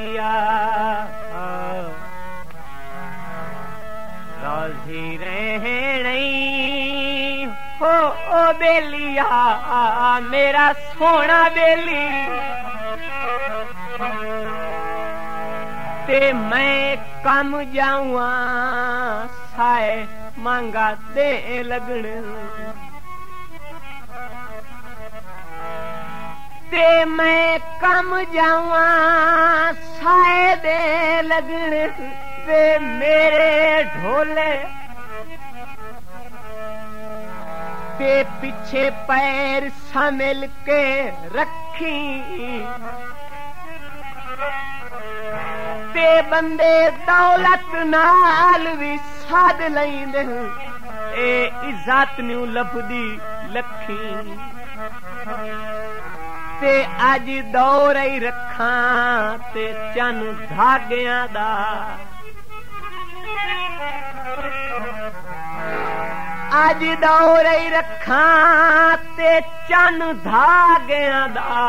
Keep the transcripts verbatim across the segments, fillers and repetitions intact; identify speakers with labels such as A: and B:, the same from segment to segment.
A: बेलिया राजी रहने हो ओ बेलिया मेरा सोना बेली ते मैं कम जाऊँ साए मांगा दे लगन ते मैं कम जाऊँ साए दे लगन ते मेरे ढोले ते पीछे पैर संभल के रखी ते बंदे दौलत नाल भी साध लैंदे ए इज्जत न्यू लभदी लखी ते अज दौर ही रखा ते चन धागियां दा अज दौर ही रखा ते चन धागियां दा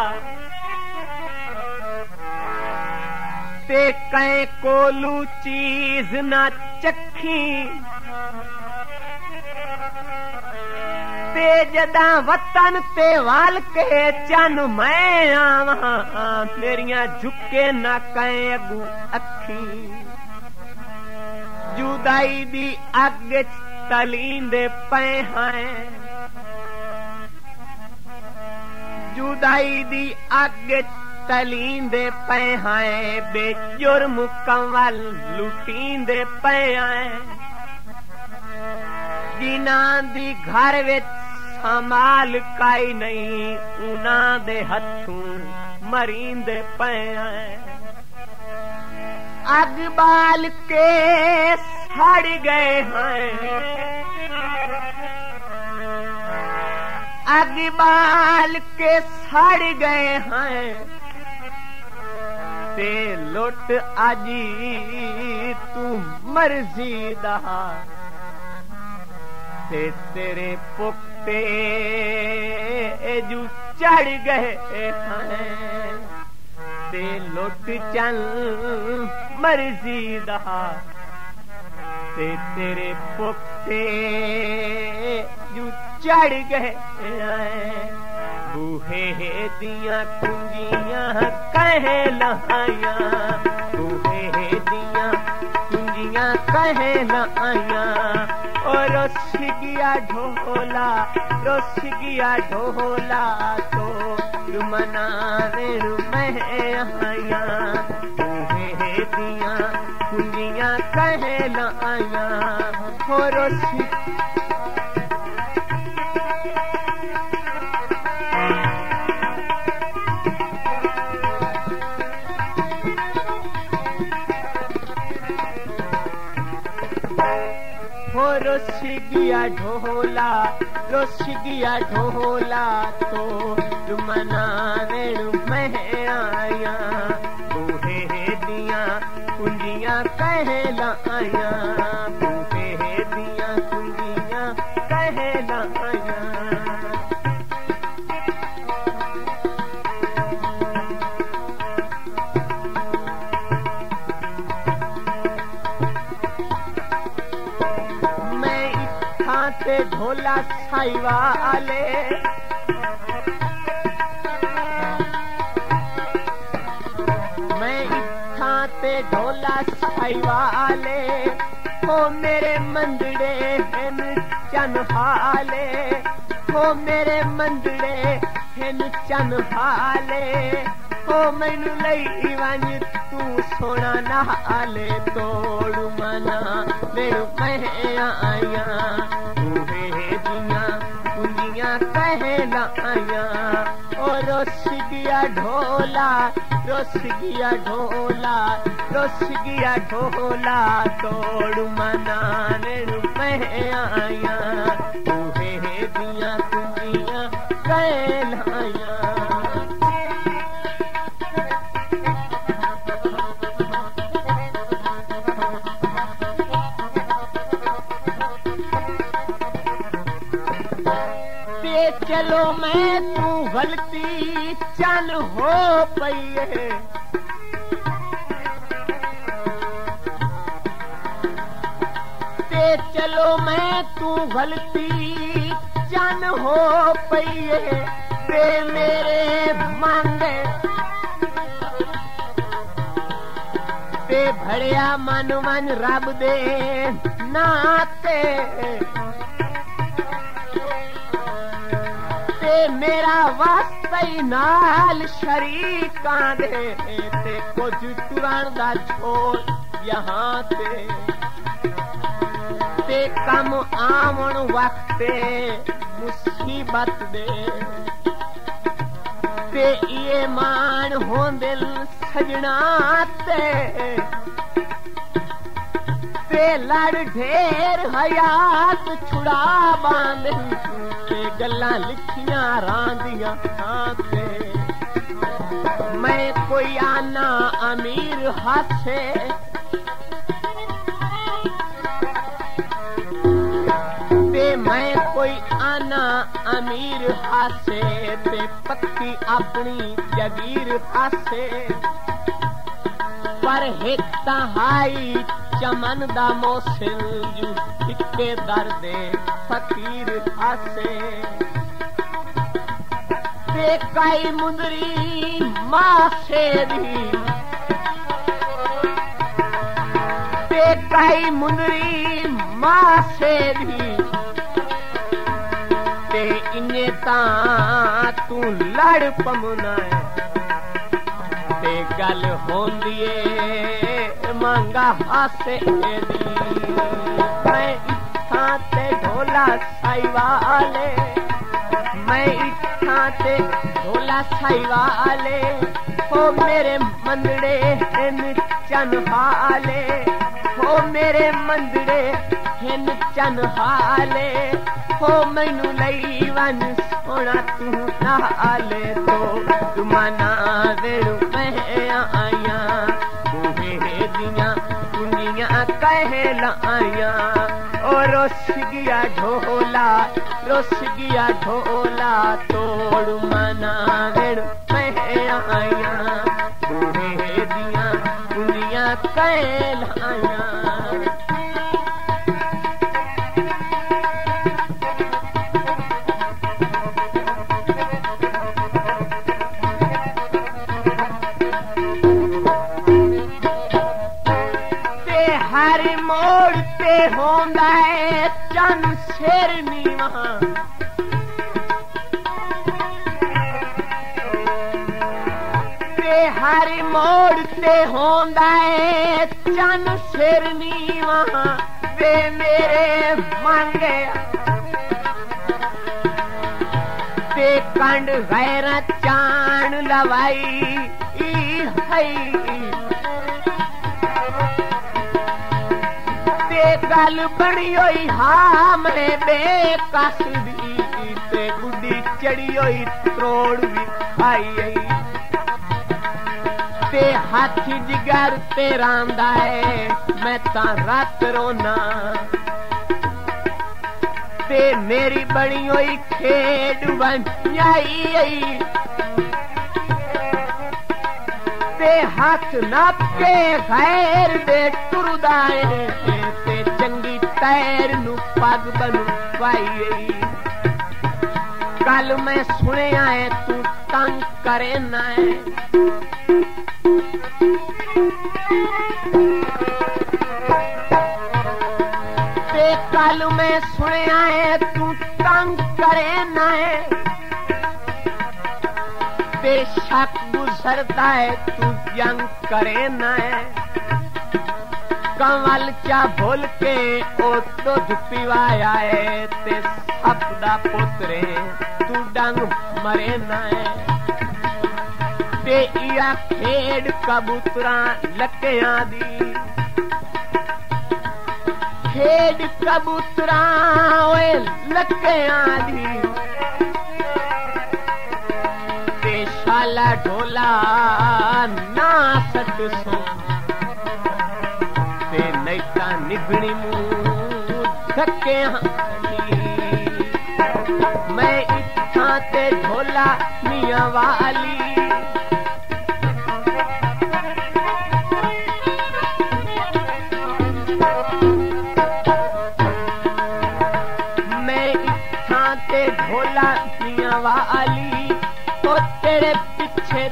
A: ते कै कोलू चीज ना चखी ते जदा वतन ते वाल के चन मैं आवा मेरिया झुके ना कै अगू अखी जुदाई दी अग तलींदे पे हैं जुदाई दी अग तलींदे पे हैं बेजुर्म कंवल लुटींदे पे हैं जिन्हां दी घर विच संभाल काई नहीं उन्हां दे हथों मरींदे पे हैं अग बाल के सड़ गए हैं अग बाल के सड़ गए हैं ते लुट आजी तू मर्जी दा ते तेरे पुख्ते जू चढ़ गए हैं ते लुट चल मर्जी दा ते तेरे पुख्ते जू चढ़ गए हैं बूहे दिया कुंजियां कह लाया बूहे दिया कुंजियां कह लाया और रोस गया ढोला रोस गया ढोला तो मनाने मैं आया बूहे दिया कुंजियां कह लाया और रोस रोस गया ढोला रोस गया ढोला तो मनाने मैं आया बूहे दिया कुंजियां कह लाया बूहे दिया कुंजियां कह लाया ते ढोला साई वाले मैं इत्था ते ढोला साई वाले हो मेरे मंदड़े हैं चन हाले हो मेरे मंदड़े हैं चन हाले हो मैनू लई वंज तू सोना नाले तोड़ मना मेनू मैं आया कह लाया और रोस गया ढोला रोस गया ढोला रोस गया ढोला तोड़ मनाने मैं आया बूहे दिया कुंजियां कह लाया चलो मैं तू गलती चल हो पई है जो मैं तू गलती चन हो पईए ते मेरे मांगे ते भड़िया मन मन रब दे नाते ते मेरा वास्ता ही नाल शरीकां दे ते कुछ तुरन दा छोड़ यहाँ ते ते कम आवन वक्ते मुसीबत दे ते ये मान हो दिल सजना ते ते लड़ ढेर हयात छुड़ा बांध ते गल्लां लिखियां रांदियां ते मैं कोई आना अमीर हासे ते मैं कोई आना अमीर हासे ते पक्की अपनी जगीर हासे पर हिक हाई चमन दा मोसिल जू हिके दर्दे फकीर हासे ते काई मुंदरी मासे दी ते काई मुंदरी मासे दी ते इन्ने तां तू लड़ पमुना ते गल होंदी ए मांगा हासे दी मैं इत्थां ते ढोला साई वाले मैं इत्थां ते ढोला साई वाले हो मेरे मंदड़े हिन चन हाले हो मेरे मंदड़े हिन चन हाले हो मैनू लई वन सोना तू नाले तो तुमाना वेणु मैं आया बूहे दियां कुंडियां कह लाया ओ रोस गया ढोला रोस गया ढोला तोड़ मना वेणु मैं आया बूहे दियां कुंडियां कह लाया मोड़ते होंदा है चन शेरनी वहां ते हर मोड़ते होंदा है चन शेरनी वहां वे मेरे मांगे ते कंड गैरत चाण लवाई है गल बनी होई हाँ मैं बेकस दी ते गुड्डी चढ़ी होई त्रोड़ भी खाई ते हाथी जिगर ते रांदा है मैं ता रात रोना ते मेरी बनी होई खेड बन जाई ते हाथ नापे गैर दे टुरदा है ते चंगी पैर नू पग बनू पाई कल मैं सुनिया है तू तंग करे ना है ते कल मैं सुनिया है तू तंग करे ना है ते शक गुजरता है तू जंग करे ना है कंवल चा भूल के ओ दूध पिवाया है ते सप दा पुत्रे तू डंग मरे ना है ते इया खेड कबूतरा लकियां दी खेड कबूतरा ओए लकियां दी शाला ढोला ना सट सो ते नैता निगणी मुंह धक्के मैं इत्था ते ढोला मियां वाली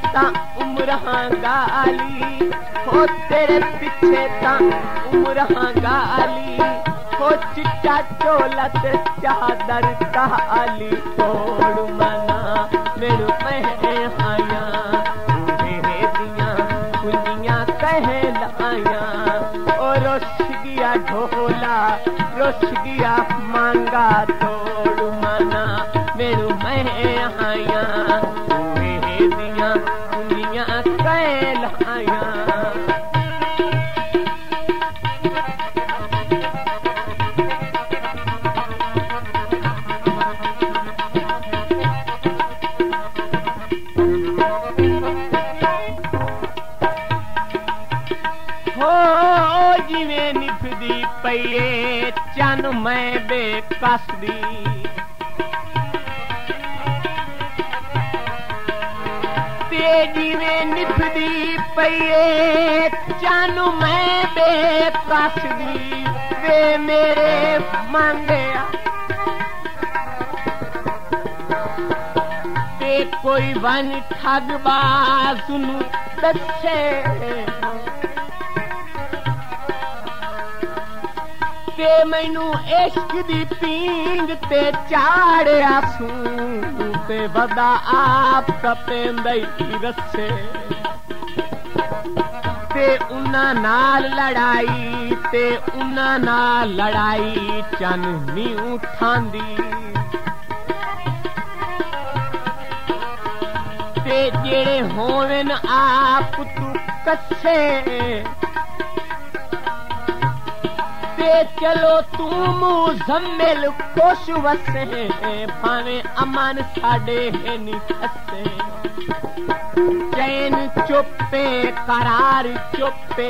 A: ता उम्रां गाली हो तेरे पिछे ता उम्रां गाली हो चिट्टा चोला ते चादर काली तोड़ मना मेनू मैं आया मेरे दियां कुंजियां कह लाया ओ रुस गया ढोला रुस गया मांगा तोड़ मना मेनू मैं आया मेरे दियां कुंजियां कह लाया जिवें निभदी पईए चन मैं बेकसदी ते जिवें निभदी पईए चन मैं बेकसदी वे मेरे मंगया ते कोई वन ठगबाज नू दसे ते मैनू इश्क दी पींग ते चाड़िया सूं ते बदा आप तपेंदई रस्से ते उन्ना नाल लड़ाई ते उन्ना नाल लड़ाई चन नी उठांदी ते जेड़े होवन आप तू कच्चे चलो तू मुज़म्मिल खुश वसे भावे अमन साडे है नी खसे चैन चुप्पे करार चुप्पे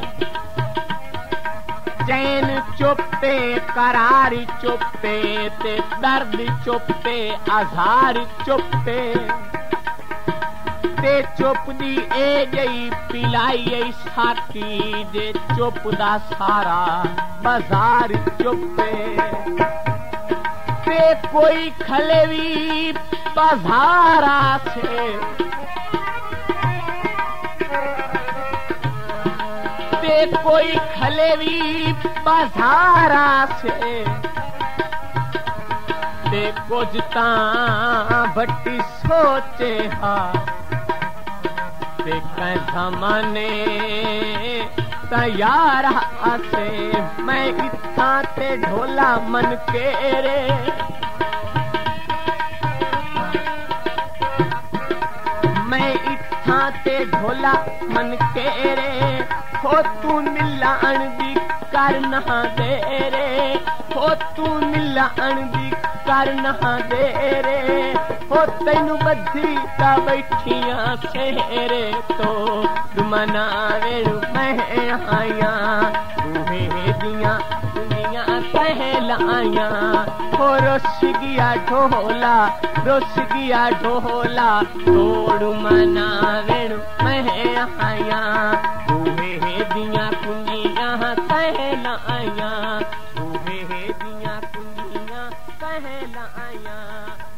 A: चैन चुप्पे करार चुप्पे ते दर्द चुप्पे आज़ार चुप्पे ते चुप दी ए जई पिलाई साथी जे चुप दा सारा बाजार चुप्पे ते कोई खलेवी बाजारा से ते कोई खलेवी बाजारा से ते कुछ तां भट्टी सोचे हा ते कैसा मने तैयार आसे मैं इत्था ते ढोला मन केरे मैं इत्था ते ढोला मन केरे हो तू मिलान दी कर ना दे रे हो तू मिलान दी कर ना दे रे हो तैनू बधी ता बैठियां सेरे तो मना वेणु मैं आया तुम्हें दियां दुनिया कह लाया हो रुस गया ढोला रुस गया ढोला तोड़ मना वेणु मैं आया तुम्हें दियां कुंजियां कह लाया तुम्हें दियां कुंजियां कह लाया